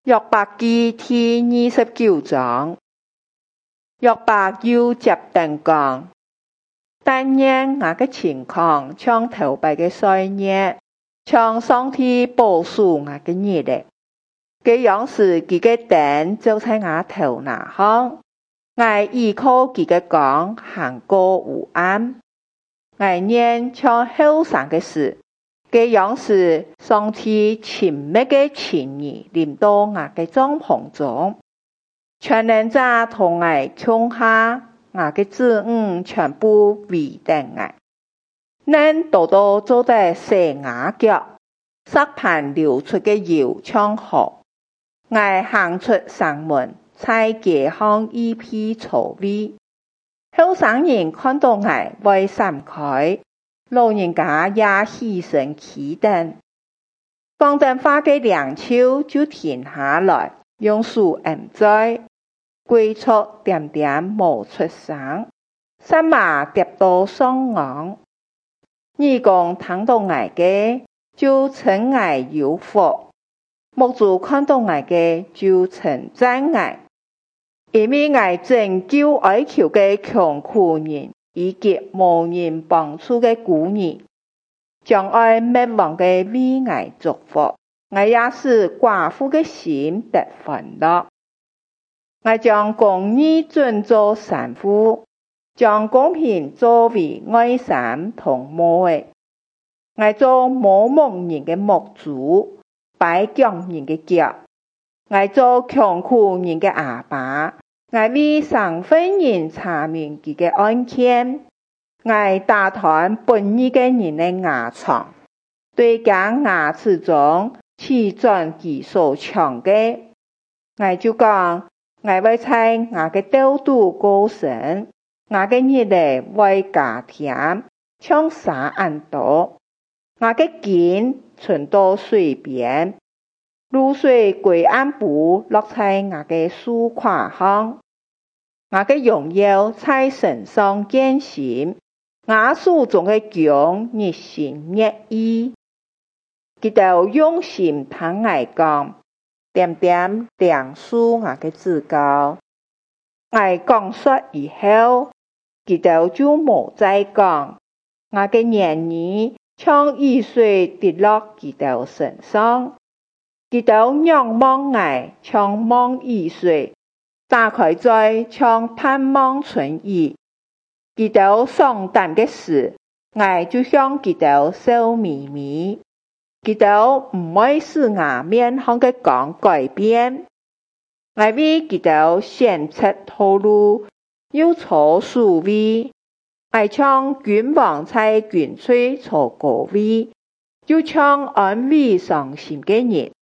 約伯記第29章，約伯又接定講，但願我嘅情況像頭擺嘅歲月，像上帝保守我嘅日曆，這樣時佢嘅燈就在我頭那方，我依靠佢嘅光行過幽暗，我念像後生嘅事。這樣時，上帝親密嘅情誼臨到我嘅帳篷中，全能者同我共下，我嘅子女全部圍定我，人多多坐在蛇牙腳，撒盤流出嘅油像河，我行出城門，在街巷一片草地，後生人看到我會閃開。老人家也起身起燈，講電話嘅兩手就停下來，用手按在，歸宿點點冇出聲，什麼跌到上岸。義工聽到我嘅，就稱我有福；牧主看到我嘅，就稱讚我，因為我拯救哀求嘅窮苦人。以及無人幫助嘅孤兒，將愛滅亡嘅為我祝福，我也使寡婦嘅心得歡樂。我將公義轉做產婦，將公平作為愛心同母。我做冇蒙人嘅牧主，擺強人嘅腳。我做窮苦人嘅阿爸。我為上分人查明佢嘅案件，我打斷本義嘅人嘅牙瘡，對講牙齒中刺轉佢所長嘅，我就講，我會在我嘅兜肚過生，我嘅日曆會加添，像沙安多，我嘅肩存到水邊。露水歸暗布落在我嘅書框上，我嘅榮耀在身上見顯，我手中嘅弓日新月異，佢哋用心聽我講，點點亮出我嘅指教。我講說以後，佢哋就冇再講，我嘅言語像雨水滴落佢哋身上。佢哋仰望我，像望雨水，打開在像盼望春雨。佢哋上擔嘅事，我就向佢哋笑眯眯。佢哋唔會使我面向嘅光改變。我為佢哋顯出道路，又坐首位。我像君王在軍粹坐高位，就像安慰傷心嘅人。